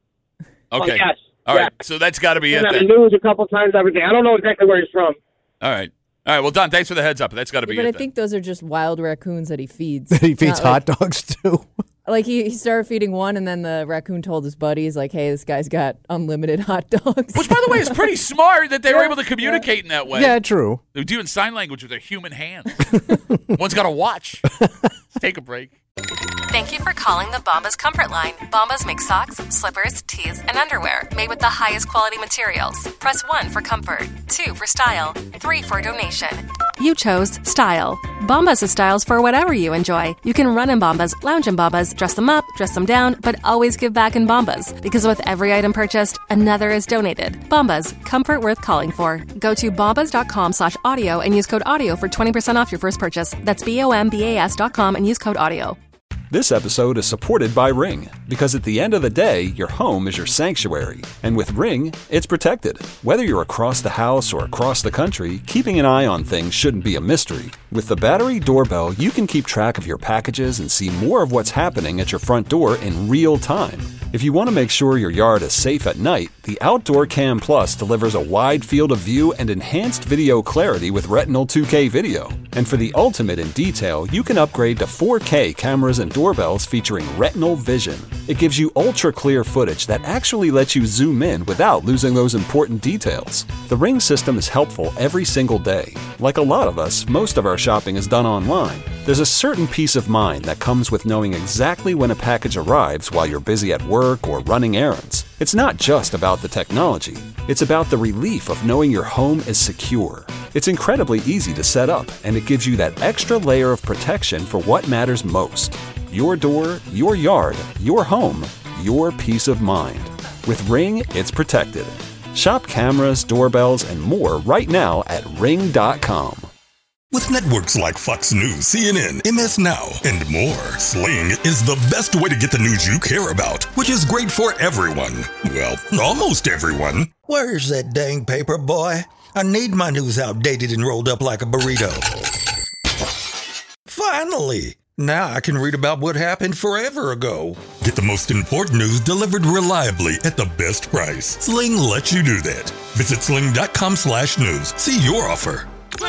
Okay. Oh, yes. All right, so that's got to be it then. then. The news a couple times every day. I don't know exactly where he's from. All right. Well, Don, thanks for the heads up. That's got to be it But I think those are just wild raccoons that he feeds. He feeds hot dogs, too. Like, he started feeding one, and then the raccoon told his buddies, like, hey, this guy's got unlimited hot dogs. Which, by the way, is pretty smart that they were able to communicate in that way. Yeah, true. They're doing sign language with their human hands. One's got a watch. Let's take a break. Thank you for calling the Bombas Comfort Line. Bombas make socks, slippers, tees, and underwear made with the highest quality materials. Press 1 for comfort, 2 for style, 3 for donation. You chose style. Bombas has styles for whatever you enjoy. You can run in Bombas, lounge in Bombas, dress them up, dress them down, but always give back in Bombas. Because with every item purchased, another is donated. Bombas, comfort worth calling for. Go to bombas.com/audio and use code AUDIO for 20% off your first purchase. That's BOMBAS.com and use code AUDIO. This episode is supported by Ring, because at the end of the day, your home is your sanctuary. And with Ring, it's protected. Whether you're across the house or across the country, keeping an eye on things shouldn't be a mystery. With the battery doorbell, you can keep track of your packages and see more of what's happening at your front door in real time. If you want to make sure your yard is safe at night, the Outdoor Cam Plus delivers a wide field of view and enhanced video clarity with Retinal 2K video. And for the ultimate in detail, you can upgrade to 4K cameras and doorbells featuring Retinal Vision. It gives you ultra-clear footage that actually lets you zoom in without losing those important details. The Ring system is helpful every single day. Like a lot of us, most of our shopping is done online. There's a certain peace of mind that comes with knowing exactly when a package arrives while you're busy at work or running errands. It's not just about the technology. It's about the relief of knowing your home is secure. It's incredibly easy to set up, and it gives you that extra layer of protection for what matters most. Your door, your yard, your home, your peace of mind. With Ring, it's protected. Shop cameras, doorbells, and more right now at Ring.com. With networks like Fox News, CNN, MS Now, and more, Sling is the best way to get the news you care about, which is great for everyone. Well, almost everyone. Where's that dang paper, boy? I need my news outdated and rolled up like a burrito. Finally! Now I can read about what happened forever ago. Get the most important news delivered reliably at the best price. Sling lets you do that. Visit sling.com/news. See your offer.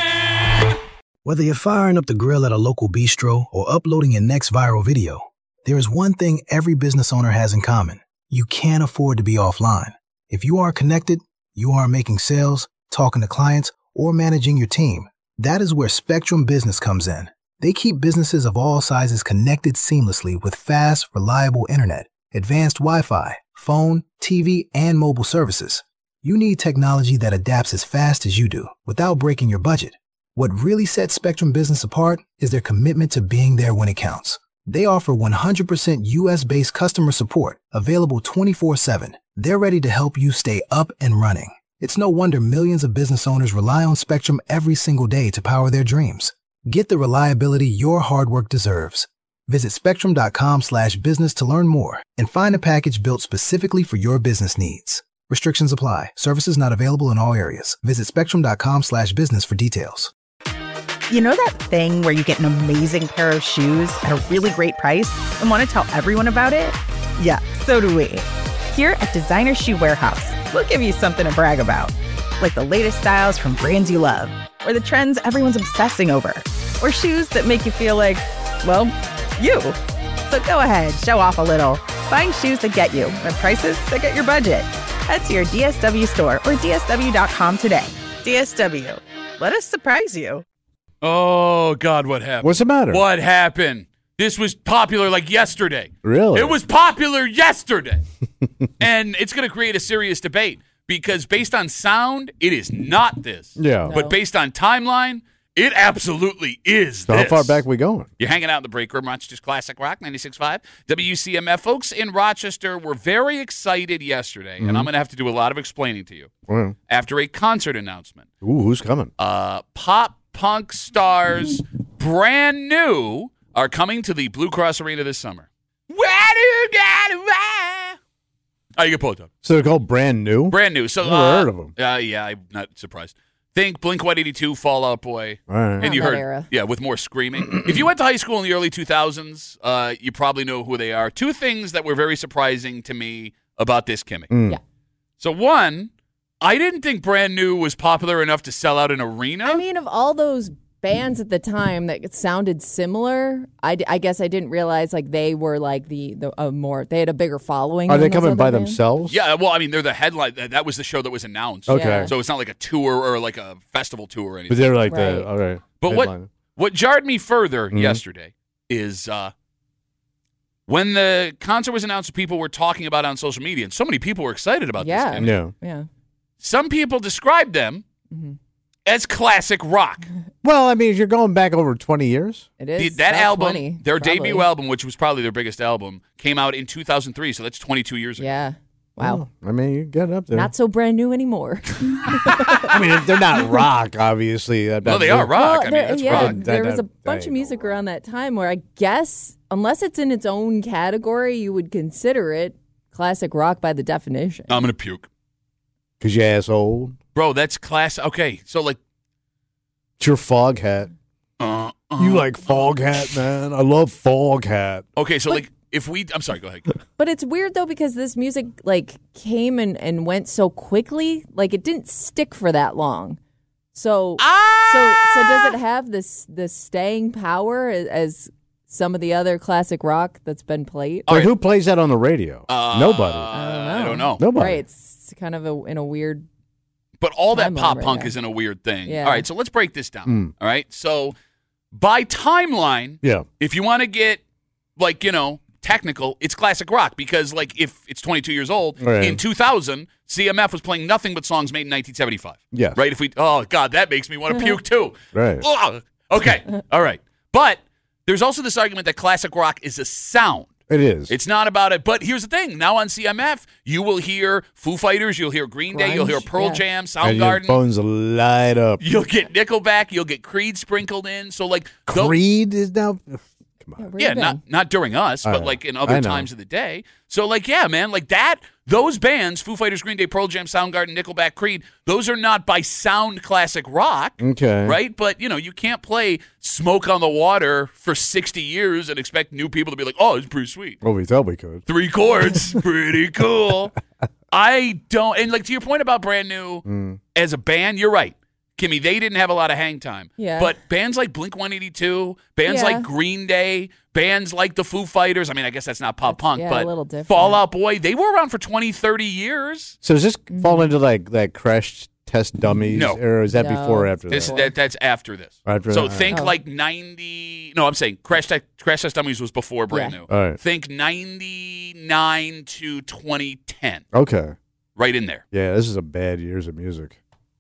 Whether you're firing up the grill at a local bistro or uploading your next viral video, there is one thing every business owner has in common. You can't afford to be offline. If you are connected, you are making sales, talking to clients, or managing your team. That is where Spectrum Business comes in. They keep businesses of all sizes connected seamlessly with fast, reliable internet, advanced Wi-Fi, phone, TV, and mobile services. You need technology that adapts as fast as you do without breaking your budget. What really sets Spectrum Business apart is their commitment to being there when it counts. They offer 100% U.S.-based customer support, available 24/7. They're ready to help you stay up and running. It's no wonder millions of business owners rely on Spectrum every single day to power their dreams. Get the reliability your hard work deserves. Visit spectrum.com/business to learn more and find a package built specifically for your business needs. Restrictions apply. Services not available in all areas. Visit spectrum.com/business for details. You know that thing where you get an amazing pair of shoes at a really great price and want to tell everyone about it? Yeah, so do we. Here at Designer Shoe Warehouse, we'll give you something to brag about. Like the latest styles from brands you love, or the trends everyone's obsessing over, or shoes that make you feel like, well, you. So go ahead, show off a little. Find shoes that get you at prices that get your budget. Head to your DSW store or DSW.com today. DSW. Let us surprise you. Oh, God, what happened? What's the matter? What happened? This was popular like yesterday. Really? It was popular yesterday. And it's going to create a serious debate because based on sound, it is not this. Yeah. But based on timeline, it absolutely is So this. how far back we going? You're hanging out in the break room, Rochester's Classic Rock, 96.5. WCMF. Folks in Rochester were very excited yesterday, and I'm going to have to do a lot of explaining to you. Well. After a concert announcement. Ooh, who's coming? Pop punk stars, brand new, are coming to the Blue Cross Arena this summer. You can pull it up. So they're called Brand New? Brand new. So, Never heard of them. Yeah, I'm not surprised. Think Blink-182, Fall Out Boy. All right. And you heard, era. yeah, with more screaming. If you went to high school in the early 2000s, you probably know who they are. Two things that were very surprising to me about this Kimmy. Yeah. So one, I didn't think Brand New was popular enough to sell out an arena. I mean, of all those bands at the time that sounded similar, I guess I didn't realize like they were like the more, they had a bigger following. Are they than those coming other by bands. themselves? Yeah, well, I mean, they're the headline. That was the show that was announced. Okay. Yeah. So it's not like a tour or like a festival tour or anything. But they're like Right. the, okay. But headliner. what jarred me further yesterday is when the concert was announced, people were talking about it on social media, and so many people were excited about this. Yeah. Kimmy. Yeah. Some people described them as classic rock. Well, I mean, if you're going back over 20 years. It is. That about album, 20, their probably. debut album, which was probably their biggest album, came out in 2003, so that's 22 years ago. Yeah. Wow. Oh, I mean, you get it up there. Not so brand new anymore. I mean, they're not rock, obviously. Well, they are rock. I mean, that's yeah, rock. there was a bunch of music around that time where I guess, unless it's in its own category, you would consider it classic rock by the definition. I'm going to puke. Because you asshole. Bro, that's class. Okay, so like. It's your Fog Hat. You like Fog Hat, man? I love Fog Hat. Okay, so like if we. I'm sorry, go ahead. But it's weird though because this music like came and went so quickly. Like it didn't stick for that long. So does it have this staying power as some of the other classic rock that's been played? But who plays that on the radio? Nobody. I don't know. Nobody. Right, it's kind of in a weird. But all that timeline pop right punk there. is in a weird thing. Yeah. All right, so let's break this down. All right, so by timeline, Yeah. if you want to get like technical, it's classic rock because like if it's 22 years old Right. in 2000, CMF was playing nothing but songs made in 1975. Yeah. Right. Oh God, that makes me want to puke too. Right. Ugh. Okay. All right. But there's also this argument that classic rock is a sound. It is. It's not about it. But here's the thing. Now on CMF, you will hear Foo Fighters, you'll hear Green Day, you'll hear Pearl Jam, Soundgarden. And your phones light up. You'll get Nickelback, you'll get Creed sprinkled in. So like Creed is now... Come on. Not during us, but like in other times of the day. So like, yeah, man, like that, those bands, Foo Fighters, Green Day, Pearl Jam, Soundgarden, Nickelback, Creed, those are not by sound classic rock. Okay. Right? But, you can't play Smoke on the Water for 60 years and expect new people to be like, oh, it's pretty sweet. Well, we thought we could. 3 chords, pretty cool. I don't, and like to your point about Brand New, as a band, you're right. Kimmy, they didn't have a lot of hang time. Yeah. But bands like Blink-182, bands like Green Day, bands like the Foo Fighters, I mean, I guess that's not pop punk, but a little different. Fall Out Boy, they were around for 20, 30 years. So does this fall into like that Crash Test Dummies? No. Or is that before or after that? That's after this. So think like 90, no, I'm saying Crash Test Dummies was before Brand New. All right. Think 99 to 2010. Okay. Right in there. Yeah, this is a bad years of music.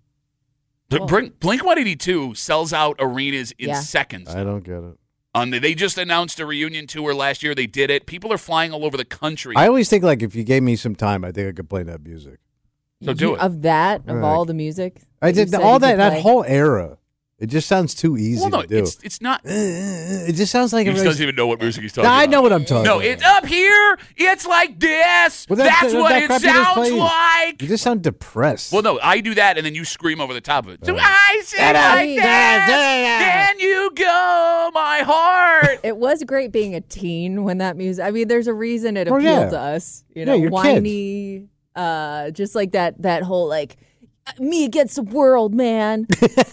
Blink-182 sells out arenas in seconds. I don't get it. They just announced a reunion tour last year. They did it. People are flying all over the country. I always think like if you gave me some time, I think I could play that music. So do it. Of all the music? I did all that whole era. It just sounds too easy to do. It's not. It just sounds like he doesn't even know what music he's talking about. I know what I'm talking about. No, it's up here. It's like this. Well, that's what it sounds like. You just sound depressed. Well, no, I do that, and then you scream over the top of it. Do I sing like that? Can you go, my heart? It was great being a teen when that music. I mean, there's a reason it appealed to us. You're whiny, just like that whole like. Me against the world, man.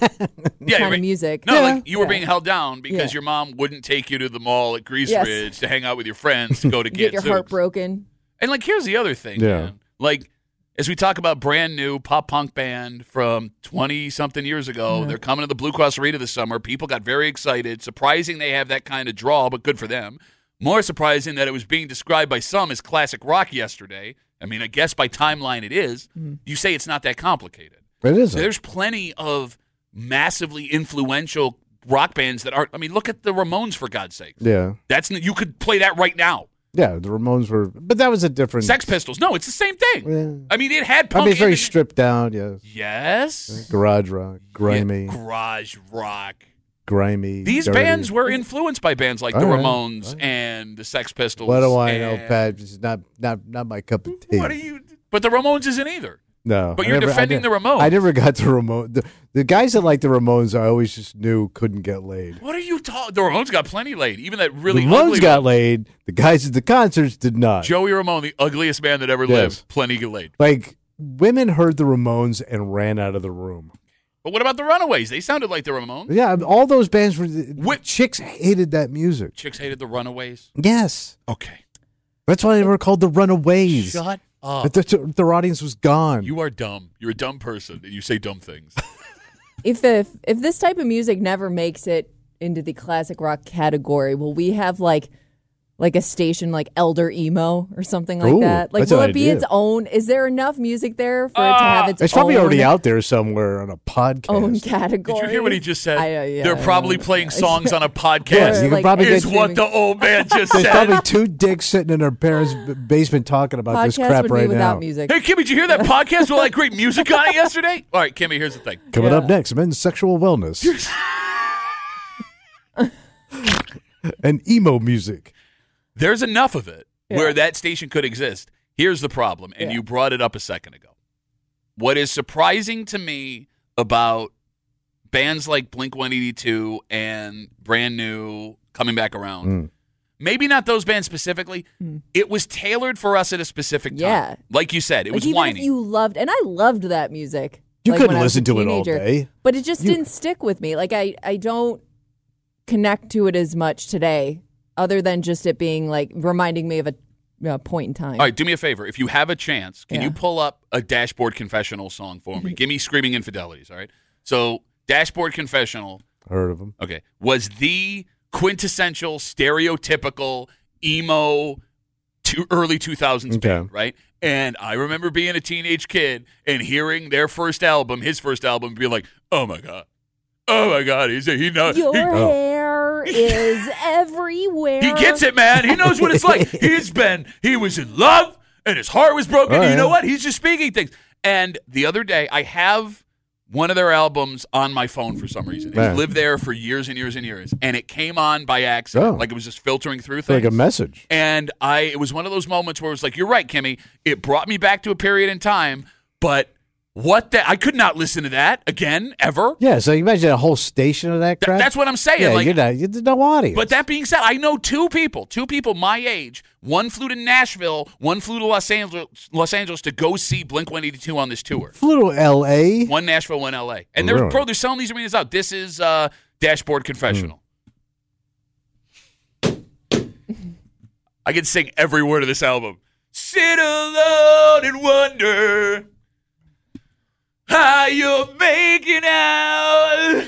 Kind of music. No, like you were being held down because your mom wouldn't take you to the mall at Grease Ridge to hang out with your friends to go to get your heart broken. And like, here's the other thing, man. Like, as we talk about Brand New pop punk band from 20-something years ago, they're coming to the Blue Cross Arena this summer. People got very excited. Surprising they have that kind of draw, but good for them. More surprising that it was being described by some as classic rock yesterday. I mean, I guess by timeline it is. You say it's not that complicated. It isn't. There's plenty of massively influential rock bands that are. I mean, look at the Ramones, for God's sake. Yeah. You could play that right now. Yeah, the Ramones were, but that was a different. Sex Pistols. No, it's the same thing. Yeah. I mean, it had punk. I mean, it's very stripped down, yes. Yes. Garage rock, grimy. Yeah, garage rock. Grimy. These dirty. Bands were influenced by bands like the Ramones and the Sex Pistols. What do I know, Pat? It's not my cup of tea. What are you? But the Ramones isn't either. No. But you're defending the Ramones. I never got the Ramones. The guys that like the Ramones, I always just knew couldn't get laid. What are you talking? The Ramones got plenty laid. Even that really ugly. The Ramones got one. laid. The guys at the concerts did not. Joey Ramone, the ugliest man that ever lived, plenty get laid. Like, women heard the Ramones and ran out of the room. But what about the Runaways? They sounded like the Ramones. Yeah, all those bands were. Chicks hated that music. Chicks hated the Runaways? Yes. Okay. That's why they were called the Runaways. Shut up. But their audience was gone. You are dumb. You're a dumb person, and you say dumb things. If this type of music never makes it into the classic rock category, will we have like a station like Elder Emo or something like that? Like, will it be its own? Is there enough music there for it to have its own? It's probably already out there somewhere on a podcast. Own category. Did you hear what he just said? They're probably playing songs on a podcast. Yeah, you can probably is what the old man just said. There's probably two dicks sitting in their parents' basement talking about this crap would right be without now. Music. Hey, Kimmy, did you hear that podcast with all that great music on it yesterday? All right, Kimmy, here's the thing. Coming up next, men's sexual wellness. And emo music. There's enough of it where that station could exist. Here's the problem, and you brought it up a second ago. What is surprising to me about bands like Blink-182 and Brand New coming back around, maybe not those bands specifically, it was tailored for us at a specific time. Yeah. Like you said, it was even whiny. If you loved, and I loved that music. You like, couldn't listen to it all day. But it just didn't stick with me. Like, I don't connect to it as much today. Other than just it being like reminding me of a point in time. All right, do me a favor. If you have a chance, can you pull up a Dashboard Confessional song for me? Give me Screaming Infidelities, all right? So, Dashboard Confessional. Heard of them. Okay. Was the quintessential, stereotypical, emo early 2000s band, right? And I remember being a teenage kid and hearing their first album, his first album, being like, oh, my God. Oh, my God. Your hair is everywhere. He gets it, man. He knows what it's like. He was in love, and his heart was broken. Oh, You know what? He's just speaking things. And the other day, I have one of their albums on my phone for some reason. It's lived there for years and years and years. And it came on by accident. Like it was just filtering through things. Like a message. And it was one of those moments where it was like, you're right, Kimmy. It brought me back to a period in time, but I could not listen to that again, ever. Yeah, so you imagine a whole station of that crap? That's what I'm saying. Yeah, there's no audience. But that being said, I know two people my age. One flew to Nashville, one flew to Los Angeles to go see Blink-182 on this tour. Flew to L.A.? One Nashville, one L.A. And they're selling these arenas out. This is Dashboard Confessional. I can sing every word of this album. Sit alone and wonder how you're making out.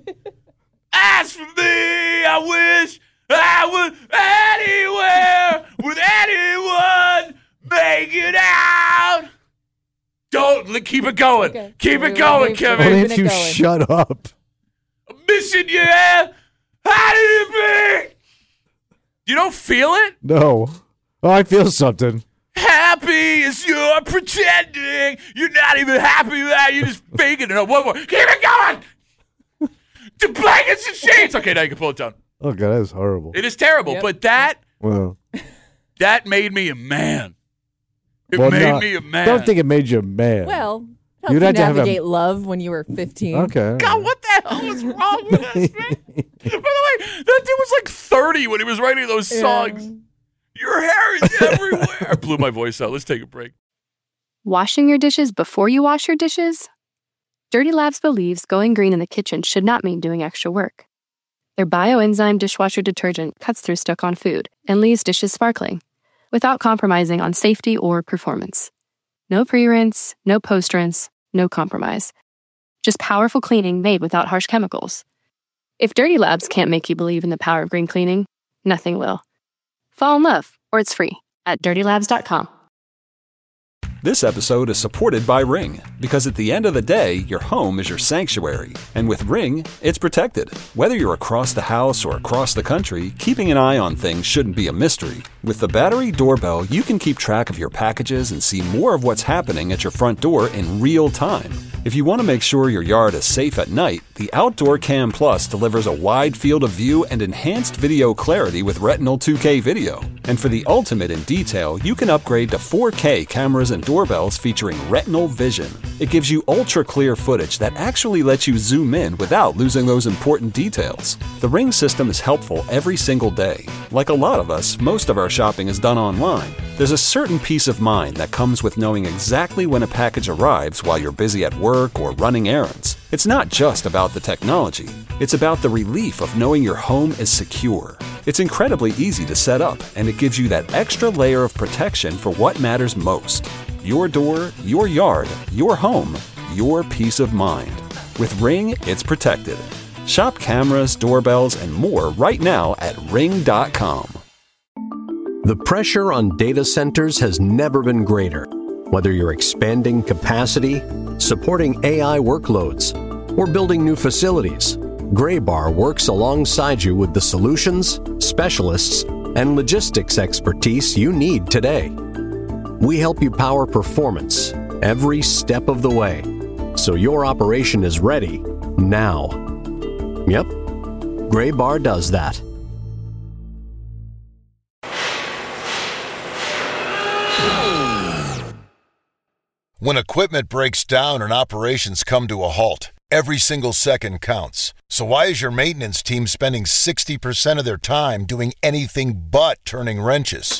As for me, I wish I was anywhere with anyone making out. Don't keep it going. Okay. Keep it going, Kevin. Why don't you shut up? I'm missing you. How did it be? You don't feel it? No. Oh, I feel something. Happy as you're pretending. You're not even happy with that. You're just faking it. One more. Keep it going. To blankets and sheets. Okay, now you can pull it down. Oh, God, that's horrible. It is terrible, but that made me a man. It made me a man. I don't think it made you a man. Well, helped you navigate love when you were 15. Okay. God, what the hell was wrong with us, man? By the way, that dude was like 30 when he was writing those songs. Your hair is everywhere. I blew my voice out. Let's take a break. Washing your dishes before you wash your dishes? Dirty Labs believes going green in the kitchen should not mean doing extra work. Their bioenzyme dishwasher detergent cuts through stuck-on food and leaves dishes sparkling, without compromising on safety or performance. No pre-rinse, no post-rinse, no compromise. Just powerful cleaning made without harsh chemicals. If Dirty Labs can't make you believe in the power of green cleaning, nothing will. Fall in love, or it's free at dirtylabs.com. This episode is supported by Ring, because at the end of the day, your home is your sanctuary. And with Ring, it's protected. Whether you're across the house or across the country, keeping an eye on things shouldn't be a mystery. With the battery doorbell, you can keep track of your packages and see more of what's happening at your front door in real time. If you want to make sure your yard is safe at night, the Outdoor Cam Plus delivers a wide field of view and enhanced video clarity with Retinal 2K video. And for the ultimate in detail, you can upgrade to 4K cameras and doorbells featuring Retinal Vision. It gives you ultra-clear footage that actually lets you zoom in without losing those important details. The Ring system is helpful every single day. Like a lot of us, most of our shopping is done online. There's a certain peace of mind that comes with knowing exactly when a package arrives while you're busy at work or running errands. It's not just about the technology. It's about the relief of knowing your home is secure. It's incredibly easy to set up, and it gives you that extra layer of protection for what matters most. Your door, your yard, your home, your peace of mind. With Ring, it's protected. Shop cameras, doorbells, and more right now at Ring.com. The pressure on data centers has never been greater. Whether you're expanding capacity, supporting AI workloads, or building new facilities, Graybar works alongside you with the solutions, specialists, and logistics expertise you need today. We help you power performance every step of the way, so your operation is ready now. Yep, Graybar does that. When equipment breaks down and operations come to a halt, every single second counts. So why is your maintenance team spending 60% of their time doing anything but turning wrenches?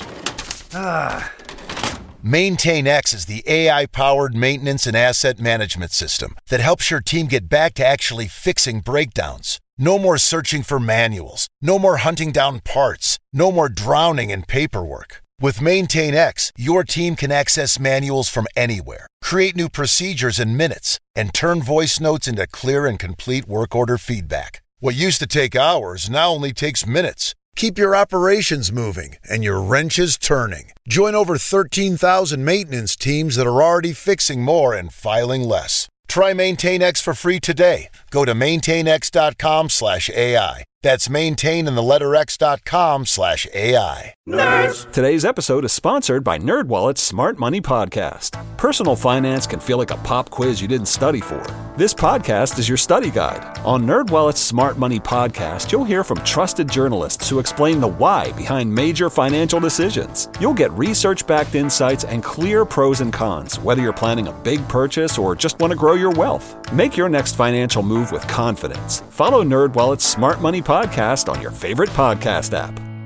MaintainX is the AI-powered maintenance and asset management system that helps your team get back to actually fixing breakdowns. No more searching for manuals. No more hunting down parts. No more drowning in paperwork. With MaintainX, your team can access manuals from anywhere, create new procedures in minutes, and turn voice notes into clear and complete work order feedback. What used to take hours now only takes minutes. Keep your operations moving and your wrenches turning. Join over 13,000 maintenance teams that are already fixing more and filing less. Try Maintain X for free today. Go to maintainx.com/AI. That's maintain and the letter x.com/AI. Nerds! Today's episode is sponsored by NerdWallet's Smart Money Podcast. Personal finance can feel like a pop quiz you didn't study for. This podcast is your study guide. On NerdWallet's Smart Money Podcast, you'll hear from trusted journalists who explain the why behind major financial decisions. You'll get research-backed insights and clear pros and cons, whether you're planning a big purchase or just want to grow your wealth. Make your next financial move with confidence. Follow NerdWallet's Smart Money Podcast on your favorite podcast app.